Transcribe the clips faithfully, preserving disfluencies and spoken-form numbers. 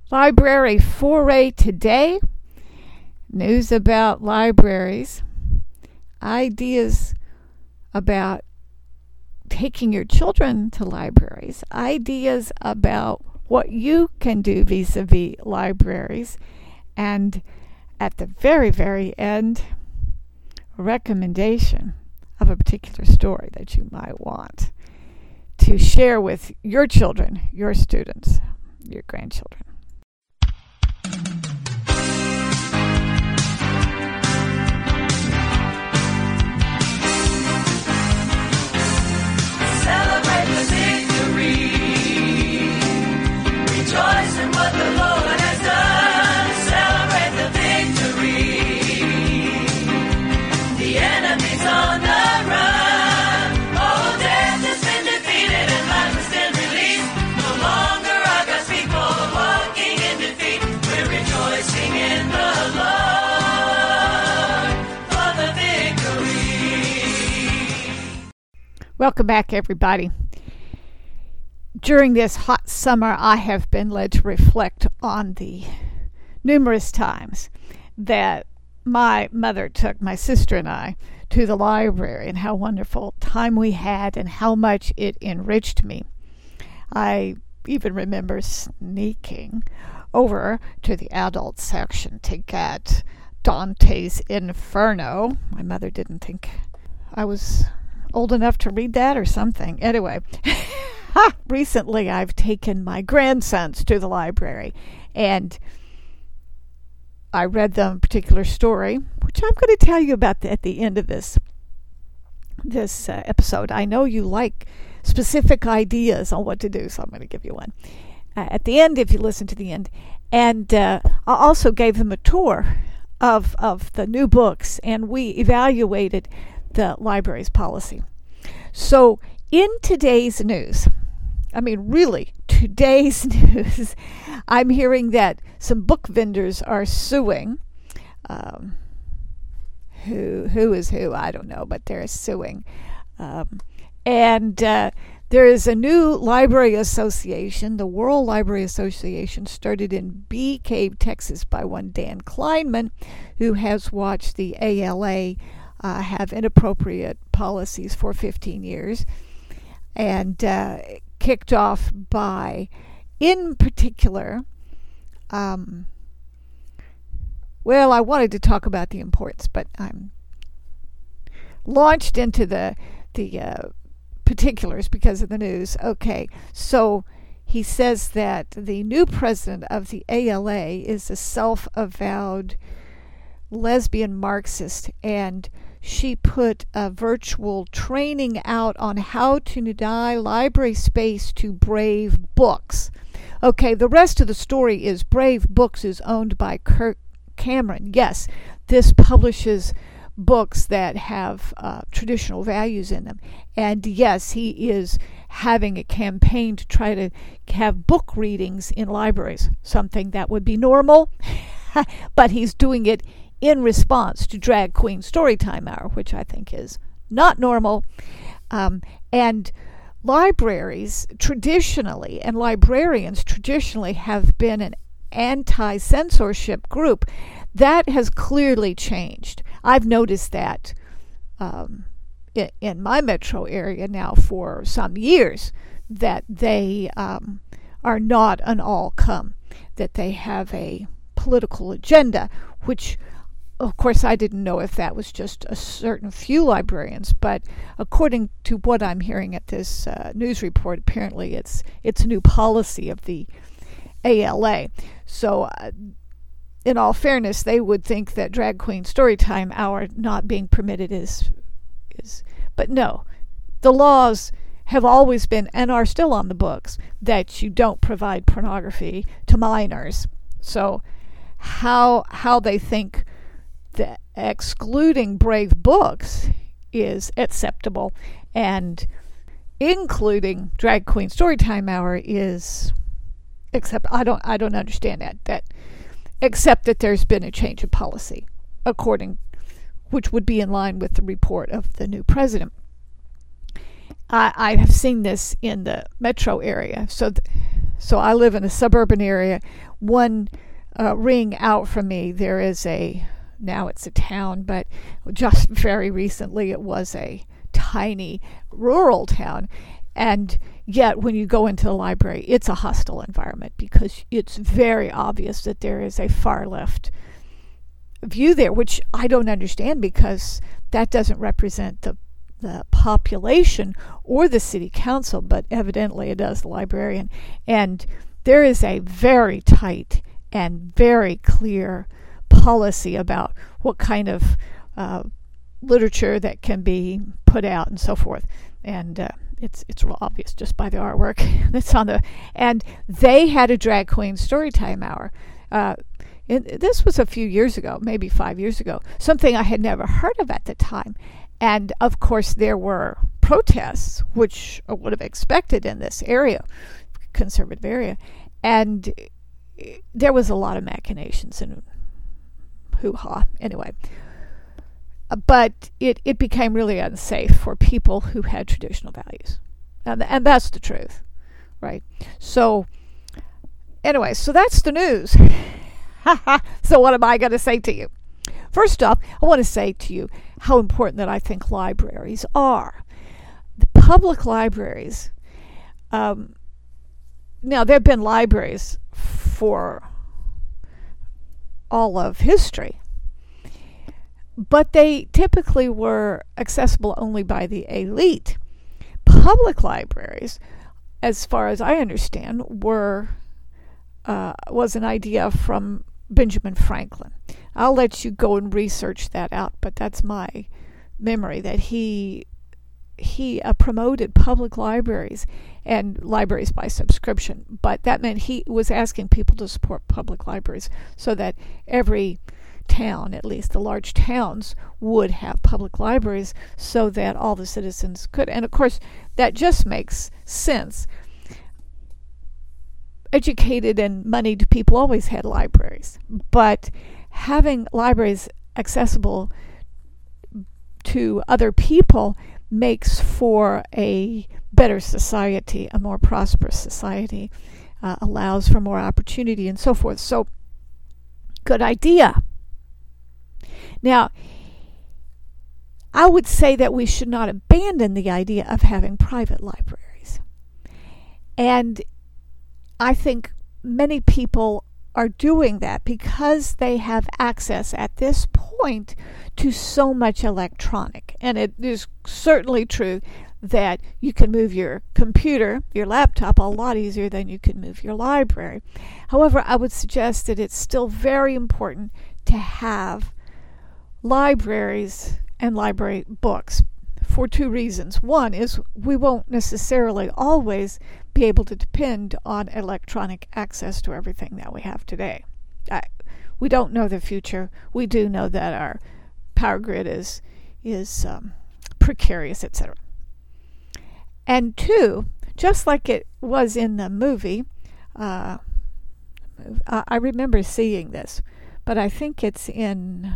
Library foray today. News about libraries. Ideas about taking your children to libraries. Ideas about what you can do vis-a-vis libraries. And at the very, very end, a recommendation of a particular story that you might want to share with your children, your students, your grandchildren. Celebrate the victory. Rejoice in what the Lord has done. Celebrate the victory. The enemy's on the run. Oh, death has been defeated and life has been released. No longer are God's people walking in defeat. We're rejoicing in the Lord for the victory. Welcome back, everybody. During this hot summer, I have been led to reflect on the numerous times that my mother took my sister and I to the library and how wonderful time we had and how much it enriched me. I even remember sneaking over to the adult section to get Dante's Inferno. My mother didn't think I was old enough to read that or something. Anyway, recently I've taken my grandsons to the library and I read them a particular story, which I'm going to tell you about the, at the end of this this uh, episode. I know you like specific ideas on what to do, so I'm going to give you one uh, at the end if you listen to the end. And uh, I also gave them a tour of of the new books, and we evaluated the library's policy. So in today's news, I mean, really, today's news, I'm hearing that some book vendors are suing. Um, who who is who? I don't know, but they're suing. Um, and uh, there is a new library association, the World Library Association, started in Bee Cave, Texas, by one Dan Kleinman, who has watched the A L A uh, have inappropriate policies for fifteen years. And uh, kicked off by, in particular, um, well, I wanted to talk about the importance, but I'm launched into the the uh, particulars because of the news. Okay, so he says that the new president of the A L A is a self-avowed lesbian Marxist, and she put a virtual training out on how to deny library space to Brave Books. Okay, the rest of the story is Brave Books is owned by Kirk Cameron. Yes, this publishes books that have uh, traditional values in them. And yes, he is having a campaign to try to have book readings in libraries, something that would be normal, but he's doing it in response to Drag Queen Storytime Hour, which I think is not normal. Um, and libraries traditionally, and librarians traditionally, have been an anti-censorship group. That has clearly changed. I've noticed that um, in, in my metro area now for some years, that they um, are not an all-come, that they have a political agenda, which of course, I didn't know if that was just a certain few librarians, but according to what I'm hearing at this uh, news report, apparently it's it's a new policy of the A L A. So, uh, in all fairness, they would think that Drag Queen Storytime Hour not being permitted is is, but no, the laws have always been and are still on the books that you don't provide pornography to minors. So, how how they think that excluding Brave Books is acceptable and including Drag Queen Storytime Hour is except I don't I don't understand that that except that there's been a change of policy according which would be in line with the report of the new president. I, I have seen this in the metro area. So, th- so I live in a suburban area. One uh, ring out from me, there is a, now it's a town, but just very recently it was a tiny rural town. And yet when you go into the library, it's a hostile environment because it's very obvious that there is a far left view there, which I don't understand because that doesn't represent the the population or the city council, but evidently it does the librarian. And there is a very tight and very clear policy about what kind of uh, literature that can be put out and so forth. And uh, it's it's real obvious just by the artwork that's on the. And they had a drag queen storytime hour. Uh, it, this was a few years ago, maybe five years ago. Something I had never heard of at the time. And of course, there were protests, which I would have expected in this area, conservative area, and there was a lot of machinations and hoo-ha. Anyway, but it, it became really unsafe for people who had traditional values, and and that's the truth, right? So, anyway, so that's the news. So what am I going to say to you? First off, I want to say to you how important that I think libraries are. The public libraries, um, now there have been libraries for all of history, but they typically were accessible only by the elite. Public libraries, as far as I understand, were uh, was an idea from Benjamin Franklin. I'll let you go and research that out, but that's my memory, that he he uh, promoted public libraries and libraries by subscription. But that meant he was asking people to support public libraries so that every town, at least the large towns, would have public libraries so that all the citizens could. And of course, that just makes sense. Educated and moneyed people always had libraries, but having libraries accessible to other people makes for a better society, a more prosperous society, uh, allows for more opportunity and so forth. So, good idea. Now, I would say that we should not abandon the idea of having private libraries. And I think many people are doing that because they have access at this point to so much electronic. And it is certainly true that you can move your computer, your laptop, a lot easier than you can move your library. However, I would suggest that it's still very important to have libraries and library books for two reasons. One is we won't necessarily always be able to depend on electronic access to everything that we have today. I, we don't know the future. We do know that our power grid is is um, precarious, et cetera. And two, just like it was in the movie, uh, I remember seeing this, but I think it's in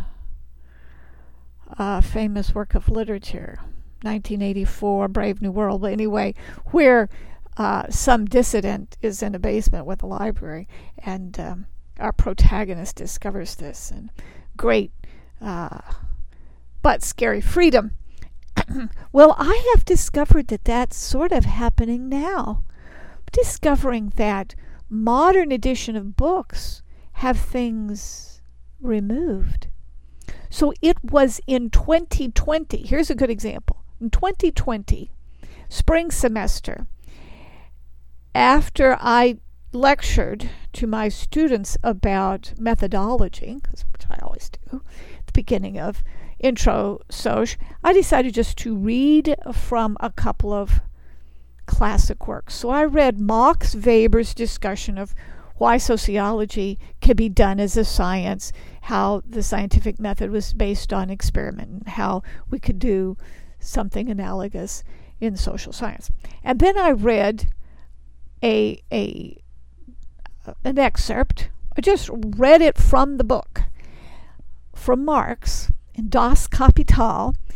a famous work of literature, nineteen eighty-four, Brave New World. But anyway, where uh, some dissident is in a basement with a library, and um, our protagonist discovers this, and great uh, but scary freedom. Well, I have discovered that that's sort of happening now. Discovering that modern edition of books have things removed. So it was in twenty twenty. Here's a good example. In twenty twenty, spring semester, after I lectured to my students about methodology, which I always do at the beginning of Intro Soc, I decided just to read from a couple of classic works. So I read Max Weber's discussion of why sociology can be done as a science, how the scientific method was based on experiment, and how we could do something analogous in social science. And then I read a a an excerpt. I just read it from the book, from Marx in Das Kapital,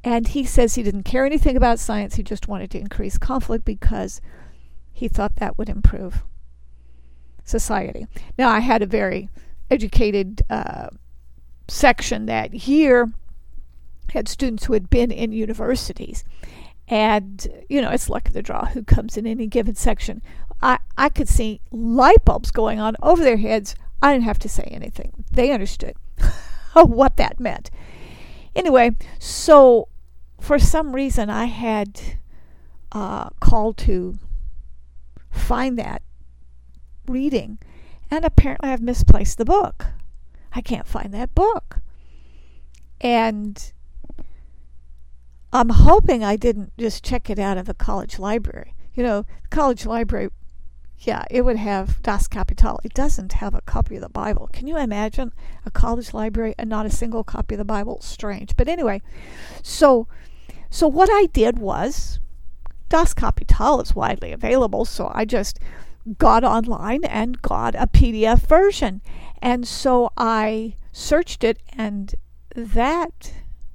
And he says he didn't care anything about science. He just wanted to increase conflict because he thought that would improve society. Now, I had a very educated uh, section that year, had students who had been in universities. And, you know, it's luck of the draw who comes in any given section. I, I could see light bulbs going on over their heads. I didn't have to say anything. They understood what that meant. Anyway, so for some reason I had uh, called to find that reading, and apparently I've misplaced the book. I can't find that book. And I'm hoping I didn't just check it out of the college library. You know, the college library, yeah, it would have Das Kapital. It doesn't have a copy of the Bible. Can you imagine a college library and not a single copy of the Bible? Strange. But anyway, so so what I did was, Das Kapital is widely available, so I just got online and got a P D F version. And so I searched it, and that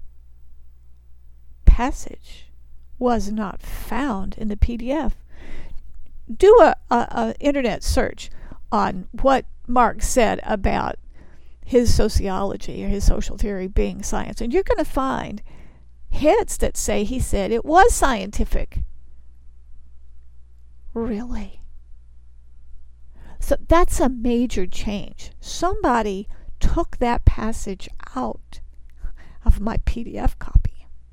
passage was not found in the P D F. Do a, a, a internet search on what Marx said about his sociology or his social theory being science, and you're going to find hits that say he said it was scientific. Really? So that's a major change. Somebody took that passage out of my P D F copy.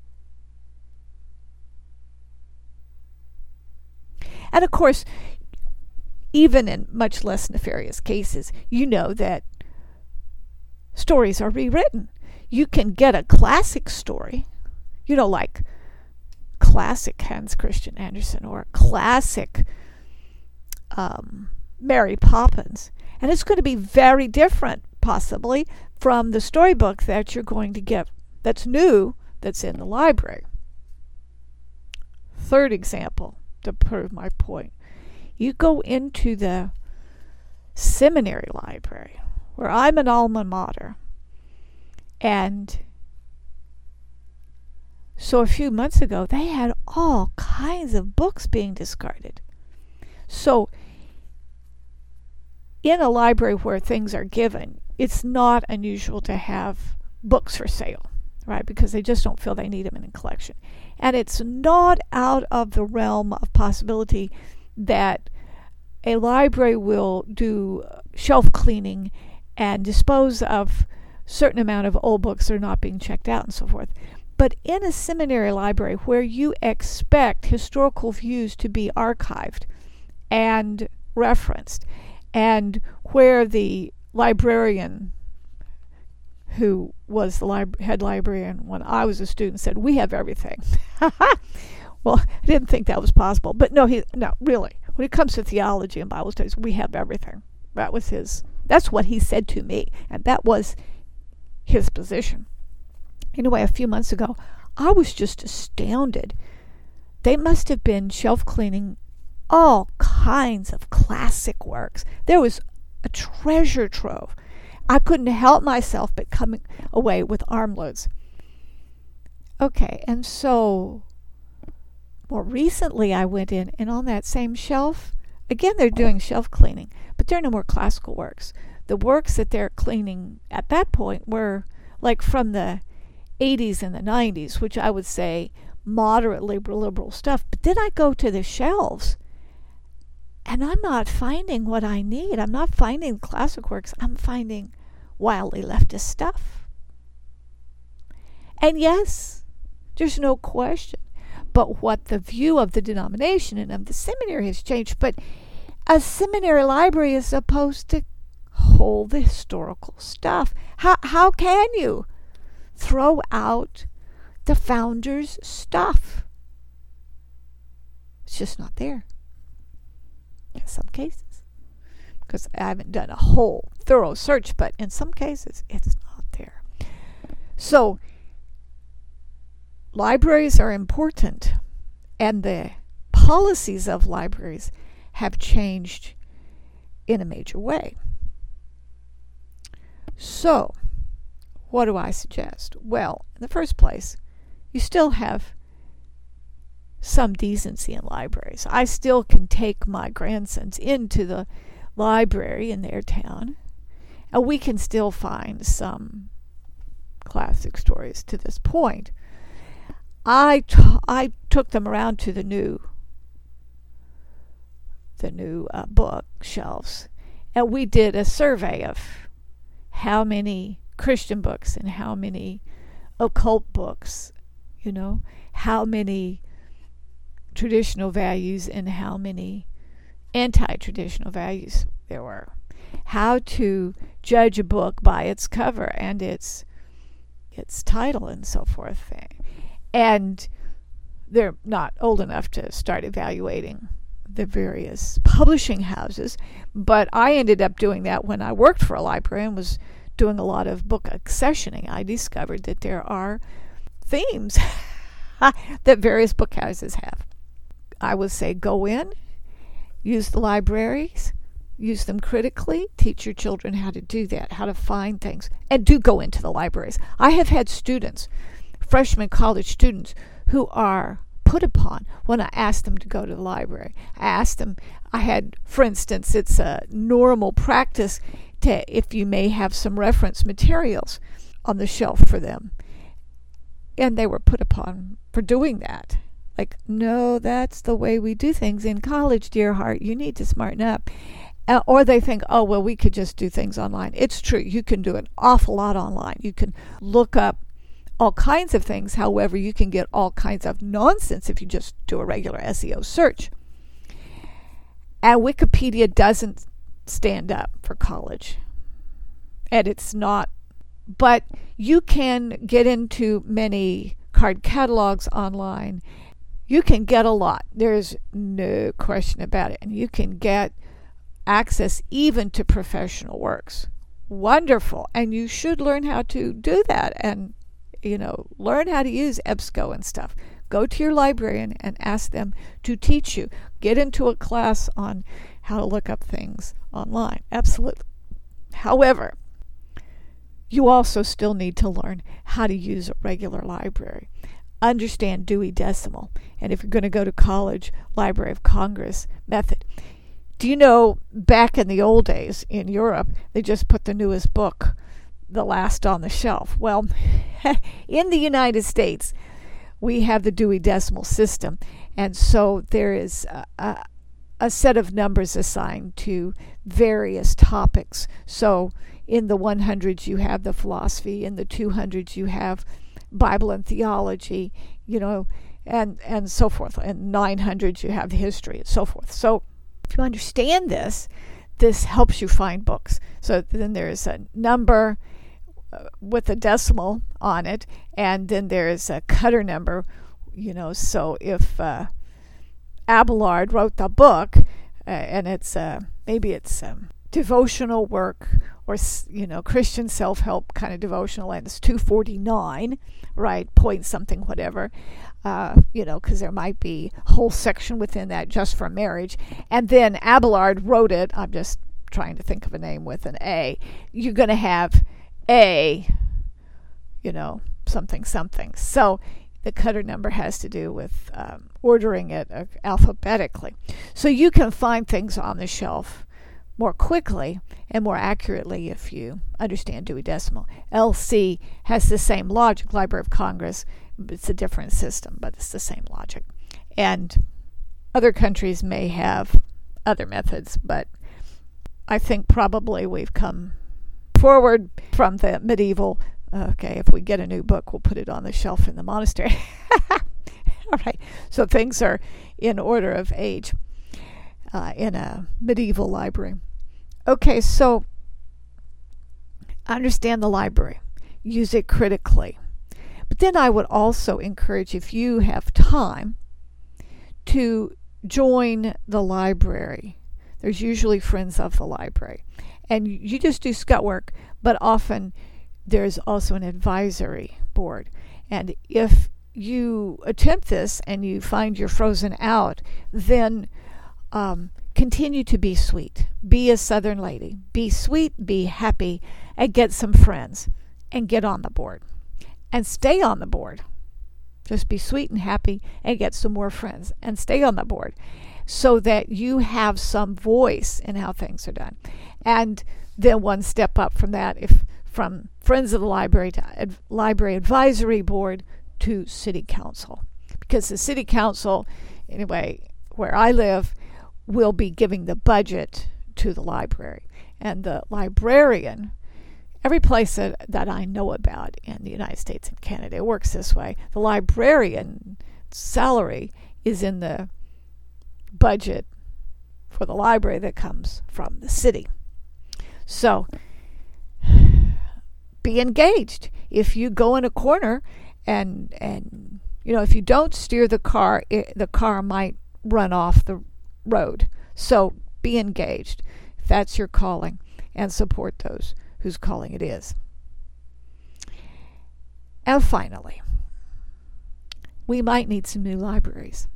And of course, even in much less nefarious cases, you know that stories are rewritten. You can get a classic story, you know, like classic Hans Christian Andersen or classic um, Mary Poppins, and it's going to be very different, possibly, from the storybook that you're going to get that's new, that's in the library. Third example, to prove my point. You go into the seminary library, where I'm an alma mater, and so a few months ago, they had all kinds of books being discarded. So in a library where things are given, it's not unusual to have books for sale, right? Because they just don't feel they need them in a collection. And it's not out of the realm of possibility that a library will do shelf cleaning and dispose of certain amount of old books that are not being checked out and so forth. But in a seminary library where you expect historical views to be archived and referenced, and where the librarian who was the lib- head librarian when I was a student said, "We have everything." Well, I didn't think that was possible. But no, he no, really. When it comes to theology and Bible studies, we have everything. That was his, that's what he said to me. And that was his position. Anyway, a few months ago, I was just astounded. They must have been shelf cleaning all kinds of classic works. There was a treasure trove. I couldn't help myself but coming away with armloads. Okay, and so more recently I went in, and on that same shelf, again they're doing shelf cleaning, but there are no more classical works. The works that they're cleaning at that point were like from the eighties and the nineties, which I would say moderately liberal stuff. But then I go to the shelves, and I'm not finding what I need. I'm not finding classic works. I'm finding wildly leftist stuff. And yes, there's no question but what the view of the denomination and of the seminary has changed. But a seminary library is supposed to hold the historical stuff. How, how can you throw out the founders' stuff? It's just not there. In some cases, because I haven't done a whole thorough search, but in some cases it's not there. So libraries are important, and the policies of libraries have changed in a major way. So what do I suggest? Well, in the first place, you still have some decency in libraries. I still can take my grandsons into the library in their town, and we can still find some classic stories to this point. I, t- I took them around to the new the new uh, bookshelves, and we did a survey of how many Christian books and how many occult books, you know, how many traditional values and how many anti-traditional values there were. How to judge a book by its cover and its its title and so forth. And they're not old enough to start evaluating the various publishing houses, but I ended up doing that when I worked for a library and was doing a lot of book accessioning. I discovered that there are themes that various book houses have. I would say go in, use the libraries, use them critically, teach your children how to do that, how to find things, and do go into the libraries. I have had students, freshman college students, who are put upon when I ask them to go to the library. I asked them, I had, for instance, it's a normal practice to, if you may have some reference materials on the shelf for them. And they were put upon for doing that. Like, no, that's the way we do things in college, dear heart. You need to smarten up. Uh, or they think, oh, well, we could just do things online. It's true. You can do an awful lot online. You can look up all kinds of things. However, you can get all kinds of nonsense if you just do a regular S E O search. And Wikipedia doesn't stand up for college. And it's not. But you can get into many card catalogs online. You can get a lot. There's no question about it. And you can get access even to professional works. Wonderful. And you should learn how to do that and, you know, learn how to use EBSCO and stuff. Go to your librarian and ask them to teach you. Get into a class on how to look up things online. Absolutely. However, you also still need to learn how to use a regular library. Understand Dewey Decimal. And if you're going to go to college, Library of Congress method. Do you know, back in the old days in Europe, they just put the newest book, the last on the shelf. Well, in the United States, we have the Dewey Decimal System. And so there is a, a, a set of numbers assigned to various topics. So in the hundreds, you have the philosophy. In the two hundreds, you have Bible and theology, you know, and, and so forth. And nine hundreds, you have the history and so forth. So if you understand this, this helps you find books. So then there's a number uh, with a decimal on it, and then there's a cutter number, you know. So if uh, Abelard wrote the book, uh, and it's uh, maybe it's um, devotional work or, you know, Christian self-help kind of devotional, and it's two forty-nine, right, point something, whatever, uh, you know, because there might be a whole section within that just for marriage. And then Abelard wrote it, I'm just trying to think of a name with an A. You're going to have A, you know, something, something. So the cutter number has to do with um, ordering it uh, alphabetically. So you can find things on the shelf more quickly and more accurately if you understand Dewey Decimal. L C has the same logic, Library of Congress. It's a different system, but it's the same logic. And other countries may have other methods, but I think probably we've come forward from the medieval, okay, if we get a new book, we'll put it on the shelf in the monastery. All right, so things are in order of age. Uh, in a medieval library. Okay, so understand the library. Use it critically. But then I would also encourage, if you have time, to join the library. There's usually friends of the library. And you just do scut work, but often there's also an advisory board. And if you attempt this and you find you're frozen out, then Um, continue to be sweet. Be a Southern lady. Be sweet, be happy, and get some friends. And get on the board. And stay on the board. Just be sweet and happy and get some more friends and stay on the board so that you have some voice in how things are done. And then one step up from that, if from Friends of the Library to ad, Library Advisory Board to City Council. Because the City Council, anyway, where I live, will be giving the budget to the library. And the librarian, every place that, that I know about in the United States and Canada, it works this way. The librarian salary is in the budget for the library that comes from the city. So be engaged. If you go in a corner and and you know, if you don't steer the car, it, the car might run off the road. So be engaged if that's your calling, and support those whose calling it is. And finally, we might need some new libraries.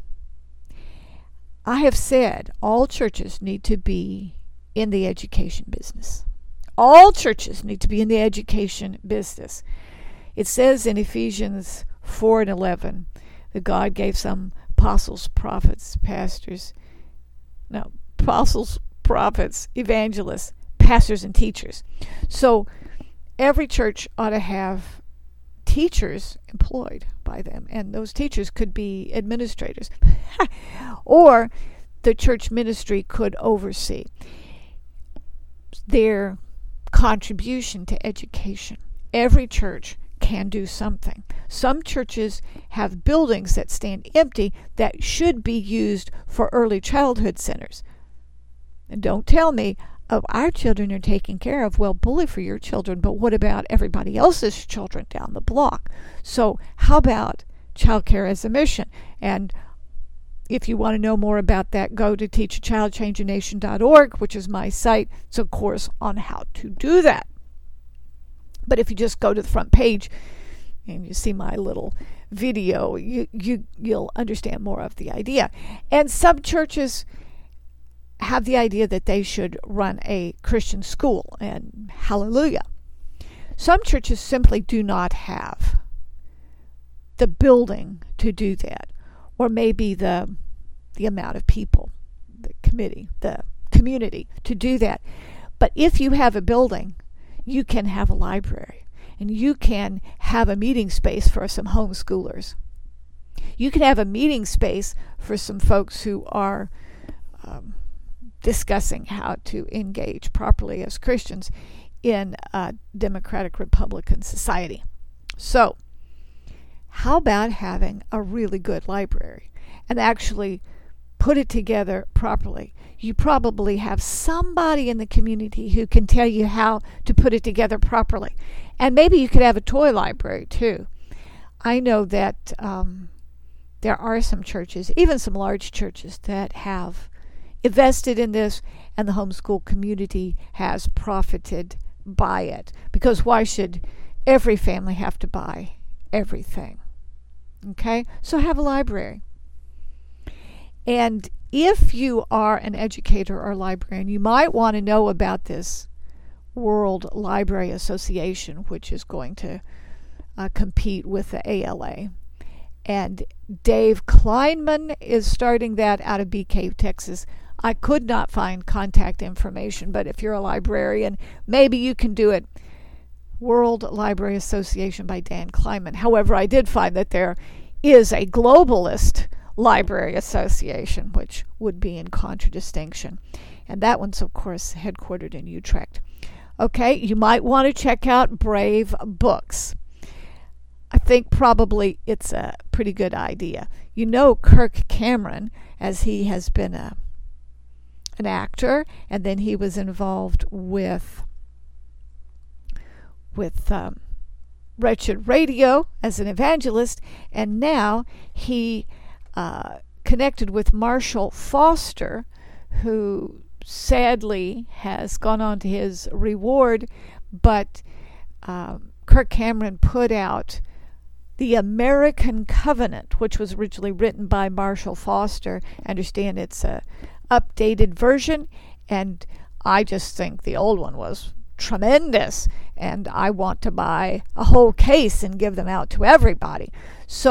I have said all churches need to be in the education business. All churches need to be in the education business. It says in Ephesians four and eleven that God gave some apostles, prophets, pastors, no, apostles, prophets, evangelists, pastors, and teachers. So every church ought to have teachers employed by them, and those teachers could be administrators or the church ministry could oversee their contribution to education. Every church can do something. Some churches have buildings that stand empty that should be used for early childhood centers. And don't tell me, oh, our children are taken care of. Well, bully for your children, but what about everybody else's children down the block? So how about child care as a mission? And if you want to know more about that, go to teach a child change a nation dot org, which is my site. It's a course on how to do that. But if you just go to the front page and you see my little video, you, you, you'll understand more of the idea. And some churches have the idea that they should run a Christian school, and hallelujah. Some churches simply do not have the building to do that, or maybe the the amount of people, the committee, the community to do that. But if you have a building, you can have a library, and you can have a meeting space for some homeschoolers. You can have a meeting space for some folks who are um, discussing how to engage properly as Christians in a democratic Republican society. So, how about having a really good library and actually put it together properly? You probably have somebody in the community who can tell you how to put it together properly. And maybe you could have a toy library too. I know that um, there are some churches, even some large churches, that have invested in this, and the homeschool community has profited by it. Because why should every family have to buy everything? Okay? So have a library. And if you are an educator or librarian, you might want to know about this World Library Association, which is going to uh, compete with the A L A. And Dave Kleinman is starting that out of Bee Cave, Texas. I could not find contact information, but if you're a librarian, maybe you can do it. World Library Association by Dan Kleinman. However, I did find that there is a globalist library association, which would be in contradistinction. And that one's, of course, headquartered in Utrecht. Okay, you might want to check out Brave Books. I think probably it's a pretty good idea. You know Kirk Cameron, as he has been a an actor, and then he was involved with with um, Wretched Radio as an evangelist, and now he uh, connected with Marshall Foster, who sadly has gone on to his reward, but um, Kirk Cameron put out The American Covenant, which was originally written by Marshall Foster. I understand it's a updated version, and I just think the old one was tremendous, and I want to buy a whole case and give them out to everybody. So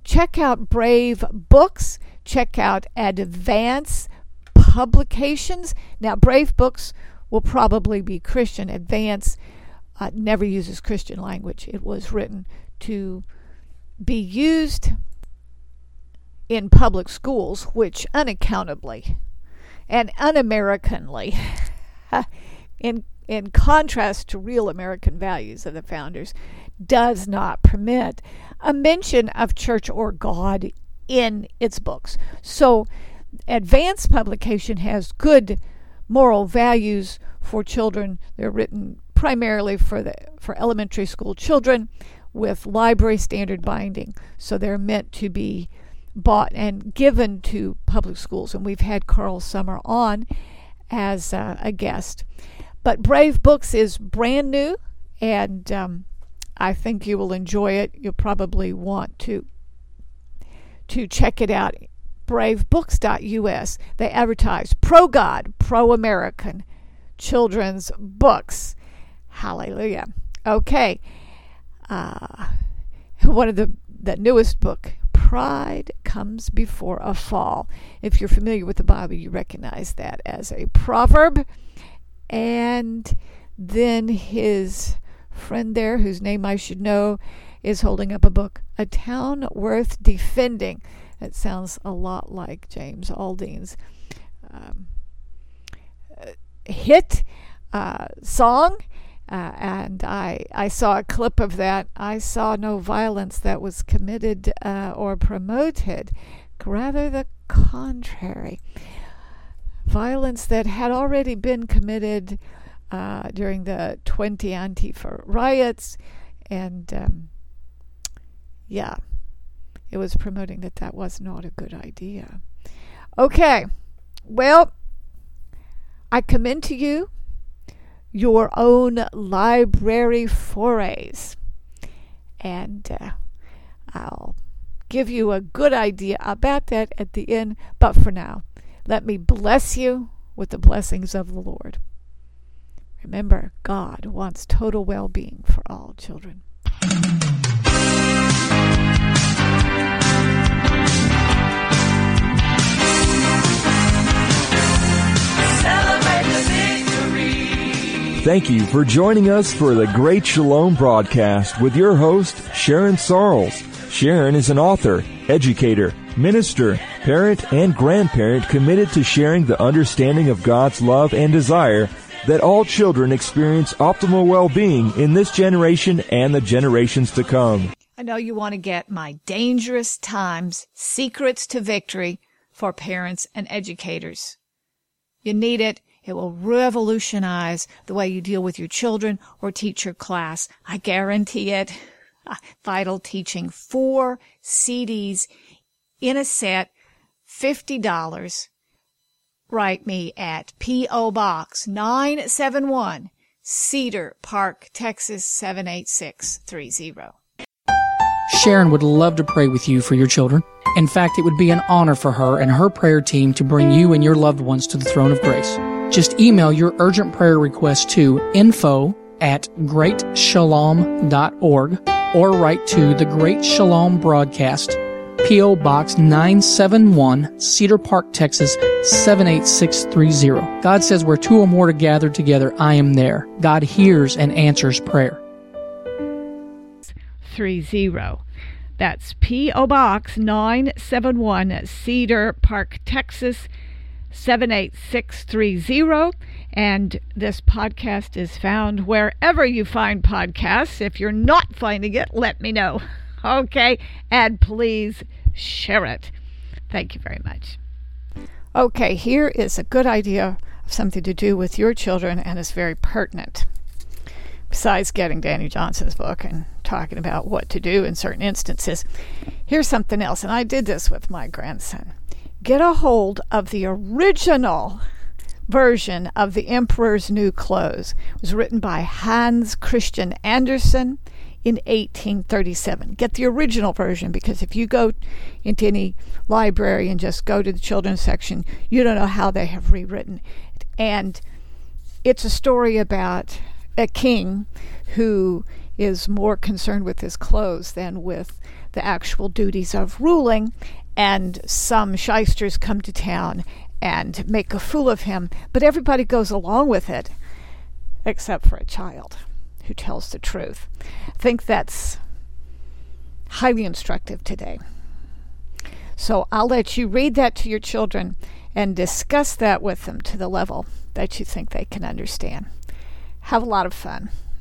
check out Brave Books. Check out Advance Publications. Now, Brave Books will probably be Christian. Advance uh, never uses Christian language. It was written to be used in public schools, which unaccountably and un-Americanly, in in contrast to real American values of the founders, does not permit a mention of church or God in its books. So Advanced Publication has good moral values for children. They're written primarily for the for elementary school children with library standard binding. So they're meant to be bought and given to public schools. And we've had Carl Summer on as uh, a guest. But Brave Books is brand new, and um, I think you will enjoy it. You'll probably want to to check it out. brave books dot U S. They advertise pro-God, pro-American children's books. Hallelujah. Okay. Uh, one of the, the newest book, Pride Comes Before a Fall. If you're familiar with the Bible, you recognize that as a proverb. And then his friend there, whose name I should know, is holding up a book, A Town Worth Defending. It sounds a lot like James Aldean's um, hit uh, song. Uh, and I, I saw a clip of that. I saw no violence that was committed uh, or promoted, rather the contrary. Violence that had already been committed uh, during the twenty Antifa riots. And, um, yeah, it was promoting that that was not a good idea. Okay, well, I commend to you your own library forays. And uh, I'll give you a good idea about that at the end. But for now, let me bless you with the blessings of the Lord. Remember, God wants total well-being for all children. Celebrate the victory. Thank you for joining us for the Great Shalom broadcast with your host, Sharon Sarles. Sharon is an author, educator, minister, parent, and grandparent committed to sharing the understanding of God's love and desire that all children experience optimal well-being in this generation and the generations to come. I know you want to get my Dangerous Times Secrets to Victory for parents and educators. You need it. It will revolutionize the way you deal with your children or teach your class. I guarantee it. Vital Teaching, four C Ds in a set, fifty dollars. Write me at P O. Box nine seven one, Cedar Park, Texas seven eight six three zero. Sharon would love to pray with you for your children. In fact, it would be an honor for her and her prayer team to bring you and your loved ones to the throne of grace. Just email your urgent prayer request to info at great shalom dot org or write to the Great Shalom Broadcast, P O. Box nine seven one, Cedar Park, Texas seven eight six three zero. God says where two or more are gathered together, I am there. God hears and answers prayer. Three zero. That's P O. Box nine seven one, Cedar Park, Texas seven eight six three zero. And this podcast is found wherever you find podcasts. If you're not finding it, let me know. Okay, and please share it. Thank you very much. Okay, here is a good idea of something to do with your children, and it's very pertinent. Besides getting Danny Johnson's book and talking about what to do in certain instances, here's something else, and I did this with my grandson. Get a hold of the original version of The Emperor's New Clothes. It was written by Hans Christian Andersen in eighteen thirty-seven. Get the original version, because if you go into any library and just go to the children's section, you don't know how they have rewritten it. And it's a story about a king who is more concerned with his clothes than with the actual duties of ruling, and some shysters come to town and make a fool of him, but everybody goes along with it, except for a child who tells the truth. I think that's highly instructive today. So I'll let you read that to your children and discuss that with them to the level that you think they can understand. Have a lot of fun.